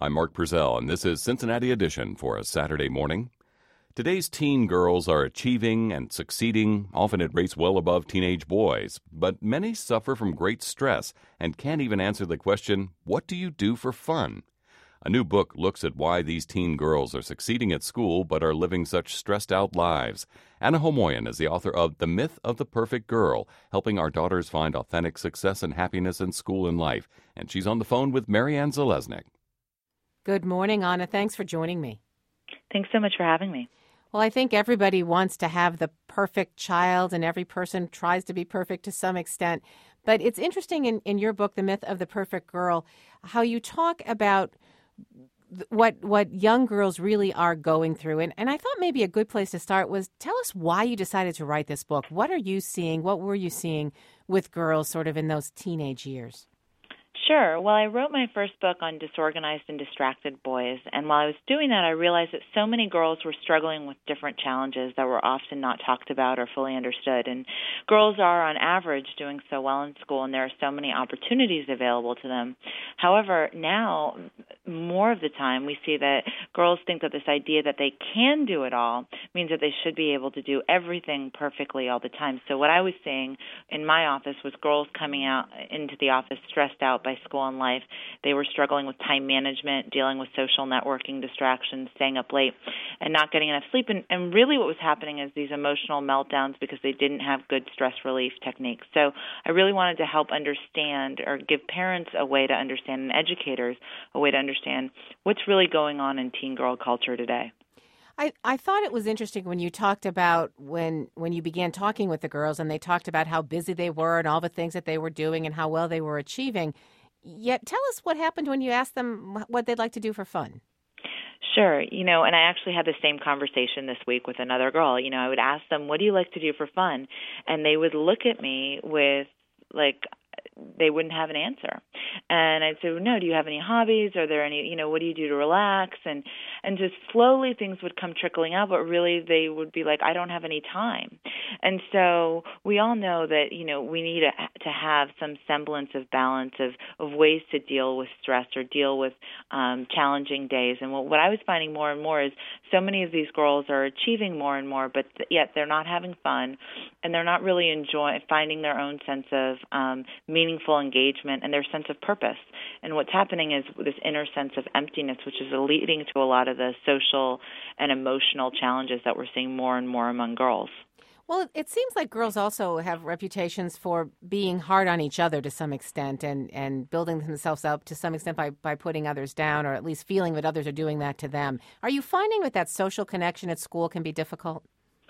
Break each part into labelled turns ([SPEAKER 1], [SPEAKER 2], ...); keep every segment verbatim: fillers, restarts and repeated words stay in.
[SPEAKER 1] I'm Mark Purcell, and this is Cincinnati Edition for a Saturday morning. Today's teen girls are achieving and succeeding, often at rates well above teenage boys, but many suffer from great stress and can't even answer the question, what do you do for fun? A new book looks at why these teen girls are succeeding at school but are living such stressed-out lives. Anna Homoyan is the author of The Myth of the Perfect Girl, helping our daughters find authentic success and happiness in school and life. And she's on the phone with Marianne Zalesnik.
[SPEAKER 2] Good morning, Anna. Thanks for joining me.
[SPEAKER 3] Thanks so much for having me.
[SPEAKER 2] Well, I think everybody wants to have the perfect child, and every person tries to be perfect to some extent. But it's interesting in, in your book, The Myth of the Perfect Girl, how you talk about what what young girls really are going through. And, and I thought maybe a good place to start was tell us why you decided to write this book. What are you seeing? What were you seeing with girls sort of in those teenage years?
[SPEAKER 3] Sure. Well, I wrote my first book on disorganized and distracted boys, and while I was doing that, I realized that so many girls were struggling with different challenges that were often not talked about or fully understood. And girls are, on average, doing so well in school, and there are so many opportunities available to them. However, now, more of the time, we see that girls think that this idea that they can do it all means that they should be able to do everything perfectly all the time. So what I was seeing in my office was girls coming out into the office stressed out by school and life. They were struggling with time management, dealing with social networking distractions, staying up late, and not getting enough sleep. And, and really what was happening is these emotional meltdowns because they didn't have good stress relief techniques. So I really wanted to help understand or give parents a way to understand and educators a way to understand what's really going on in teen girl culture today.
[SPEAKER 2] I, I thought it was interesting when you talked about when when you began talking with the girls and they talked about how busy they were and all the things that they were doing and how well they were achieving. Yet tell us what happened when you asked them what they'd like to do for fun.
[SPEAKER 3] Sure. You know, and I actually had the same conversation this week with another girl. You know, I would ask them, what do you like to do for fun? And they would look at me with, like, they wouldn't have an answer. And I'd say, well, no, do you have any hobbies? Are there any, you know, what do you do to relax? And and just slowly things would come trickling out, but really they would be like, I don't have any time. And so we all know that, you know, we need to, to have some semblance of balance of, of ways to deal with stress or deal with um, challenging days. And what, what I was finding more and more is so many of these girls are achieving more and more, but th- yet they're not having fun and they're not really enjoying finding their own sense of um, meaningful engagement and their sense of purpose. And what's happening is this inner sense of emptiness, which is leading to a lot of the social and emotional challenges that we're seeing more and more among girls.
[SPEAKER 2] Well, it seems like girls also have reputations for being hard on each other to some extent and, and building themselves up to some extent by, by putting others down or at least feeling that others are doing that to them. Are you finding that that social connection at school can be difficult?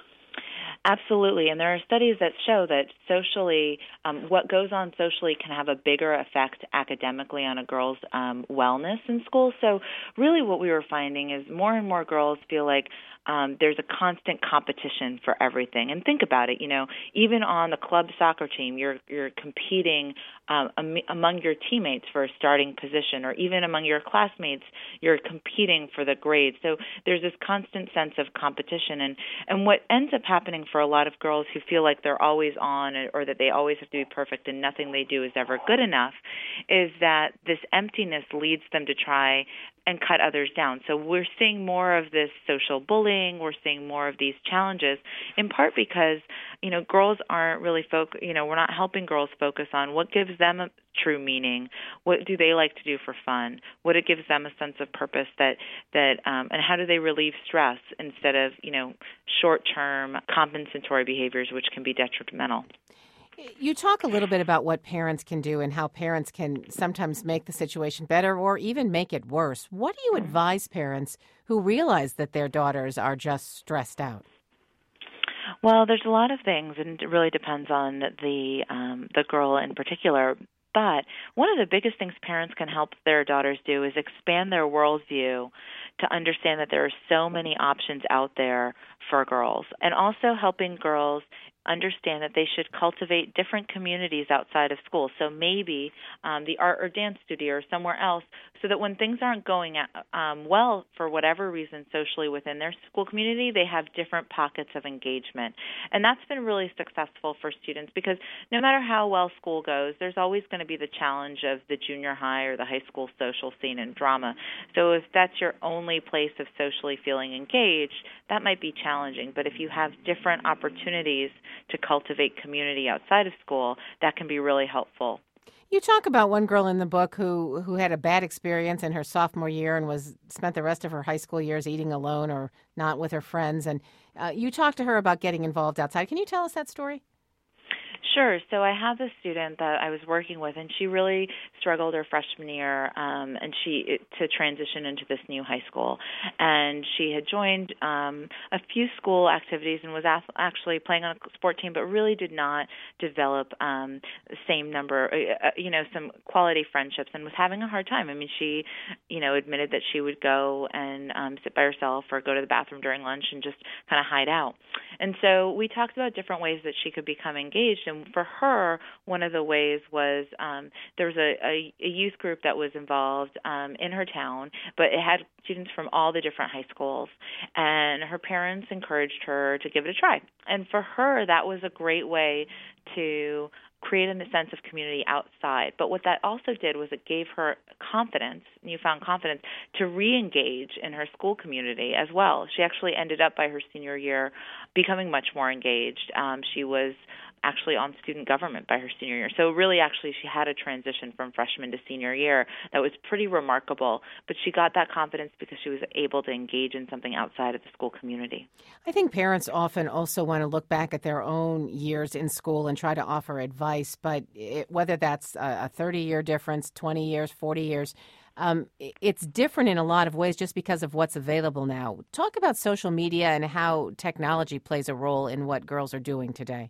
[SPEAKER 3] Absolutely, and there are studies that show that socially, um, what goes on socially can have a bigger effect academically on a girl's um, wellness in school. So really what we were finding is more and more girls feel like um, there's a constant competition for everything. And think about it, you know, even on the club soccer team, you're you're competing um, am- among your teammates for a starting position, or even among your classmates, you're competing for the grade. So there's this constant sense of competition. And, and what ends up happening for a lot of girls who feel like they're always on or that they always have to be perfect and nothing they do is ever good enough is that this emptiness leads them to try and cut others down. So we're seeing more of this social bullying. We're seeing more of these challenges, in part because, you know, girls aren't really focus. You know, we're not helping girls focus on what gives them a true meaning. What do they like to do for fun? What it gives them a sense of purpose that that um, and how do they relieve stress instead of, you know, short-term compensatory behaviors, which can be detrimental.
[SPEAKER 2] You talk a little bit about what parents can do and how parents can sometimes make the situation better or even make it worse. What do you advise parents who realize that their daughters are just stressed out?
[SPEAKER 3] Well, there's a lot of things, and it really depends on the um, the girl in particular. But one of the biggest things parents can help their daughters do is expand their worldview to understand that there are so many options out there for girls, and also helping girls understand that they should cultivate different communities outside of school. So maybe um, the art or dance studio or somewhere else, so that when things aren't going um, well for whatever reason socially within their school community, they have different pockets of engagement. And that's been really successful for students because no matter how well school goes, there's always going to be the challenge of the junior high or the high school social scene and drama. So if that's your only place of socially feeling engaged, that might be challenging. But if you have different opportunities to cultivate community outside of school, that can be really helpful.
[SPEAKER 2] You talk about one girl in the book who, who had a bad experience in her sophomore year and was spent the rest of her high school years eating alone or not with her friends. And uh, you talked to her about getting involved outside. Can you tell us that story?
[SPEAKER 3] Sure. So I have a student that I was working with, and she really struggled her freshman year, um, and she to transition into this new high school. And she had joined um, a few school activities and was actually playing on a sport team, but really did not develop um, the same number, uh, you know, some quality friendships, and was having a hard time. I mean, she, you know, admitted that she would go and um, sit by herself or go to the bathroom during lunch and just kind of hide out. And so we talked about different ways that she could become engaged. And for her, one of the ways was um, there was a, a, a youth group that was involved um, in her town, but it had students from all the different high schools. And her parents encouraged her to give it a try. And for her, that was a great way to create a sense of community outside. But what that also did was it gave her confidence, newfound confidence, to re-engage in her school community as well. She actually ended up by her senior year becoming much more engaged. Um, she was actually on student government by her senior year. So really, actually, she had a transition from freshman to senior year that was pretty remarkable. But she got that confidence because she was able to engage in something outside of the school community.
[SPEAKER 2] I think parents often also want to look back at their own years in school and try to offer advice. But it, whether that's a thirty-year difference, twenty years, forty years, Um, it's different in a lot of ways just because of what's available now. Talk about social media and how technology plays a role in what girls are doing today.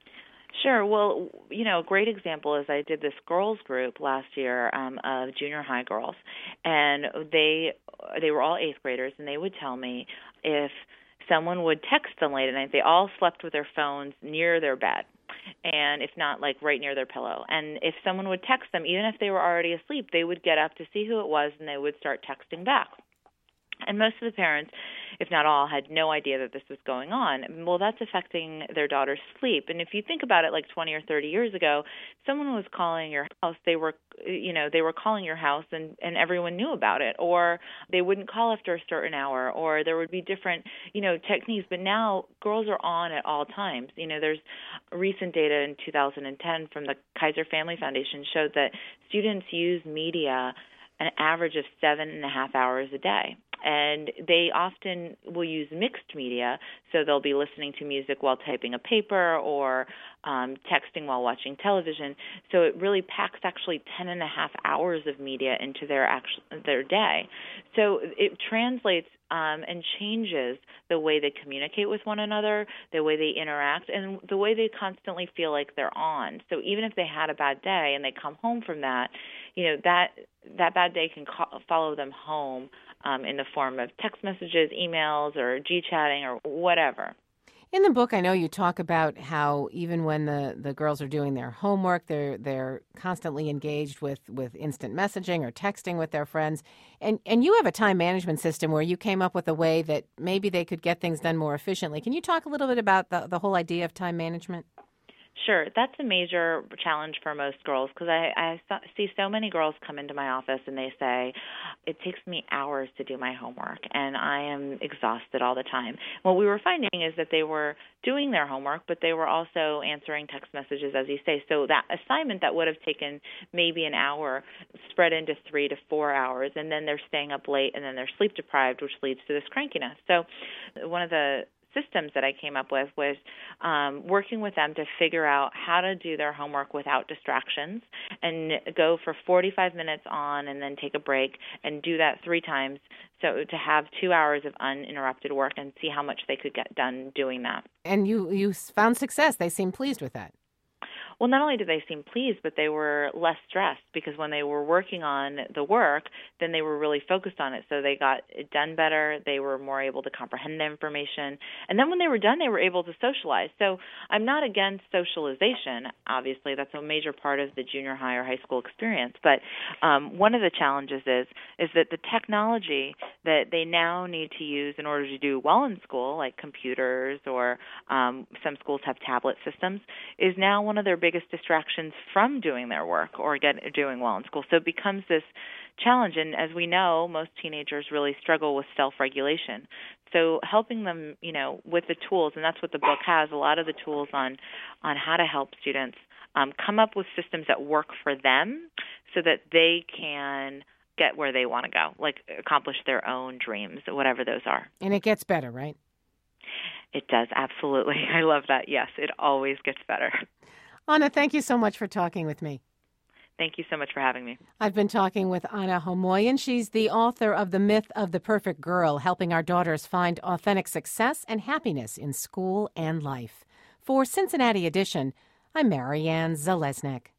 [SPEAKER 3] Sure. Well, you know, a great example is I did this girls group last year um, of junior high girls, and they they were all eighth graders, and they would tell me if someone would text them late at night, they all slept with their phones near their bed, and if not, like right near their pillow. And if someone would text them, even if they were already asleep, they would get up to see who it was, and they would start texting back. And most of the parents, if not all, had no idea that this was going on. Well, that's affecting their daughter's sleep. And if you think about it, like twenty or thirty years ago, someone was calling your house. They were, you know, they were calling your house, and, and everyone knew about it. Or they wouldn't call after a certain hour. Or there would be different, you know, techniques. But now girls are on at all times. You know, there's recent data in two thousand ten from the Kaiser Family Foundation showed that students use media an average of seven and a half hours a day. And they often will use mixed media, so they'll be listening to music while typing a paper or um, texting while watching television. So it really packs actually ten and a half hours of media into their actual, their day. So it translates um, and changes the way they communicate with one another, the way they interact, and the way they constantly feel like they're on. So even if they had a bad day and they come home from that, you know, that that bad day can call, follow them home um, in the form of text messages, emails, or G-chatting, or whatever.
[SPEAKER 2] In the book, I know you talk about how even when the, the girls are doing their homework, they're they're constantly engaged with, with instant messaging or texting with their friends. And and you have a time management system where you came up with a way that maybe they could get things done more efficiently. Can you talk a little bit about the, the whole idea of time management?
[SPEAKER 3] Sure. That's a major challenge for most girls because I, I see so many girls come into my office and they say, it takes me hours to do my homework and I am exhausted all the time. What we were finding is that they were doing their homework, but they were also answering text messages, as you say. So that assignment that would have taken maybe an hour spread into three to four hours, and then they're staying up late and then they're sleep deprived, which leads to this crankiness. So one of the systems that I came up with was um, working with them to figure out how to do their homework without distractions and go for forty-five minutes on and then take a break and do that three times. So to have two hours of uninterrupted work and see how much they could get done doing that.
[SPEAKER 2] And you, you found success. They seem pleased with that.
[SPEAKER 3] well, not only did they seem pleased, but they were less stressed because when they were working on the work, then they were really focused on it. So they got it done better. They were more able to comprehend the information. And then when they were done, they were able to socialize. So I'm not against socialization. Obviously, that's a major part of the junior high or high school experience. But um, one of the challenges is is that the technology that they now need to use in order to do well in school, like computers or um, some schools have tablet systems, is now one of their biggest distractions from doing their work or get, doing well in school. So it becomes this challenge. And as we know, most teenagers really struggle with self-regulation. So helping them, you know, with the tools, and that's what the book has, a lot of the tools on, on how to help students um, come up with systems that work for them so that they can get where they want to go, like accomplish their own dreams, whatever those are.
[SPEAKER 2] And it gets better, right?
[SPEAKER 3] It does, absolutely. I love that. Yes, it always gets better.
[SPEAKER 2] Anna, thank you so much for talking with me.
[SPEAKER 3] Thank you so much for having me.
[SPEAKER 2] I've been talking with Anna Homoyan. She's the author of The Myth of the Perfect Girl, helping our daughters find authentic success and happiness in school and life. For Cincinnati Edition, I'm Marianne Zalesnik.